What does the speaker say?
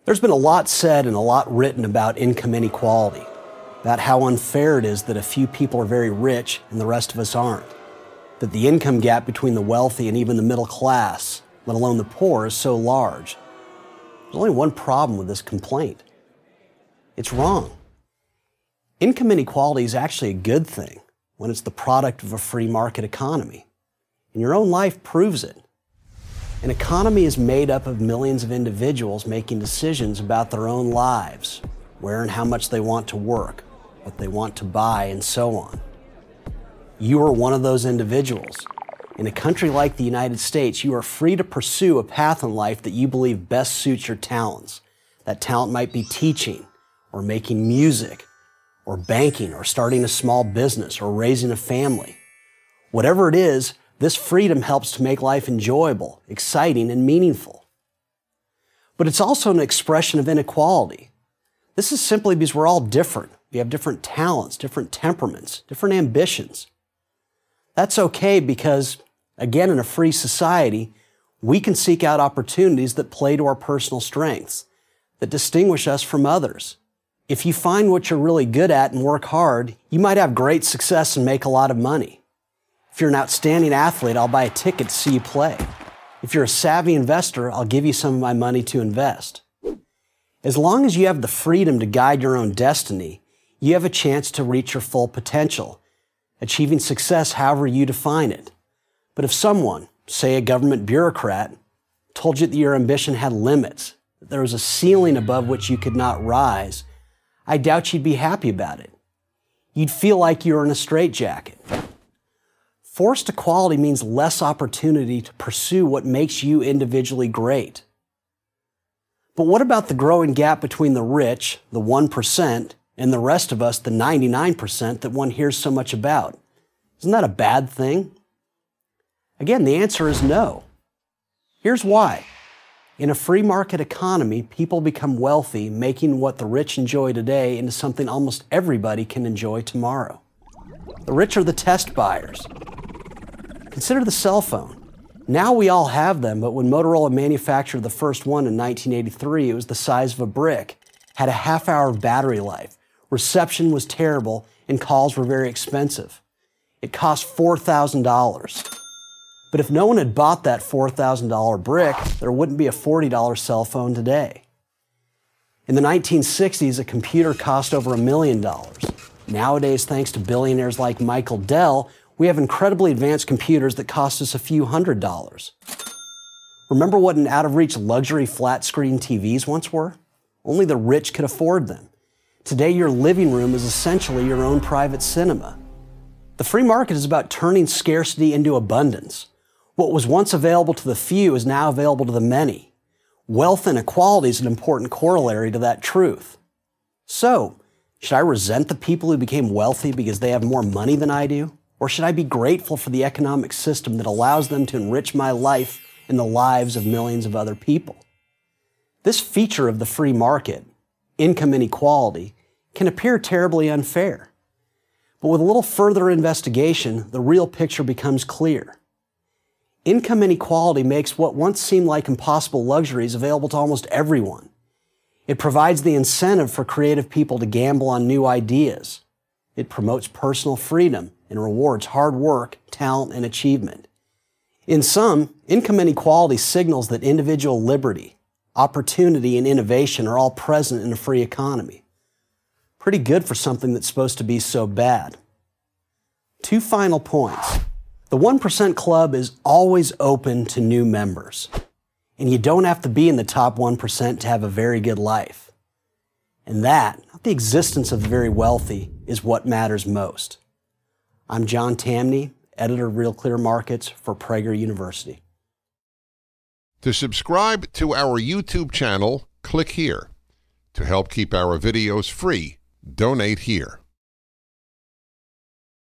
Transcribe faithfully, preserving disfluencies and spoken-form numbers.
There's been a lot said and a lot written about income inequality, about how unfair it is that a few people are very rich and the rest of us aren't, that the income gap between the wealthy and even the middle class, let alone the poor, is so large. There's only one problem with this complaint. It's wrong. Income inequality is actually a good thing when it's the product of a free market economy. And your own life proves it. An economy is made up of millions of individuals making decisions about their own lives, where and how much they want to work, what they want to buy, and so on. You are one of those individuals. In a country like the United States, you are free to pursue a path in life that you believe best suits your talents. That talent might be teaching, or making music, or banking, or starting a small business, or raising a family. Whatever it is, this freedom helps to make life enjoyable, exciting, and meaningful. But it's also an expression of inequality. This is simply because we're all different. We have different talents, different temperaments, different ambitions. That's okay because, again, in a free society, we can seek out opportunities that play to our personal strengths, that distinguish us from others. If you find what you're really good at and work hard, you might have great success and make a lot of money. If you're an outstanding athlete, I'll buy a ticket to see you play. If you're a savvy investor, I'll give you some of my money to invest. As long as you have the freedom to guide your own destiny, you have a chance to reach your full potential, achieving success however you define it. But if someone, say a government bureaucrat, told you that your ambition had limits, that there was a ceiling above which you could not rise, I doubt you'd be happy about it. You'd feel like you were in a straitjacket. Forced equality means less opportunity to pursue what makes you individually great. But what about the growing gap between the rich, the one percent, and the rest of us, the ninety-nine percent that one hears so much about? Isn't that a bad thing? Again, the answer is no. Here's why. In a free market economy, people become wealthy, making what the rich enjoy today into something almost everybody can enjoy tomorrow. The rich are the test buyers. Consider the cell phone. Now we all have them, but when Motorola manufactured the first one in nineteen eighty-three, it was the size of a brick, had a half hour of battery life, reception was terrible, and calls were very expensive. It cost four thousand dollars. But if no one had bought that four thousand dollar brick, there wouldn't be a forty dollar cell phone today. In the nineteen sixties, a computer cost over a million dollars. Nowadays, thanks to billionaires like Michael Dell, we have incredibly advanced computers that cost us a few hundred dollars. Remember what an out-of-reach luxury flat-screen T Vs once were? Only the rich could afford them. Today, your living room is essentially your own private cinema. The free market is about turning scarcity into abundance. What was once available to the few is now available to the many. Wealth inequality is an important corollary to that truth. So, should I resent the people who became wealthy because they have more money than I do? Or should I be grateful for the economic system that allows them to enrich my life and the lives of millions of other people? This feature of the free market, income inequality, can appear terribly unfair. But with a little further investigation, the real picture becomes clear. Income inequality makes what once seemed like impossible luxuries available to almost everyone. It provides the incentive for creative people to gamble on new ideas. It promotes personal freedom and rewards hard work, talent, and achievement. In sum, income inequality signals that individual liberty, opportunity, and innovation are all present in a free economy. Pretty good for something that's supposed to be so bad. Two final points. The one percent Club is always open to new members. And you don't have to be in the top one percent to have a very good life. And that, not the existence of the very wealthy, is what matters most. I'm John Tamny, editor of Real Clear Markets for Prager University. To subscribe to our YouTube channel, click here. To help keep our videos free, donate here.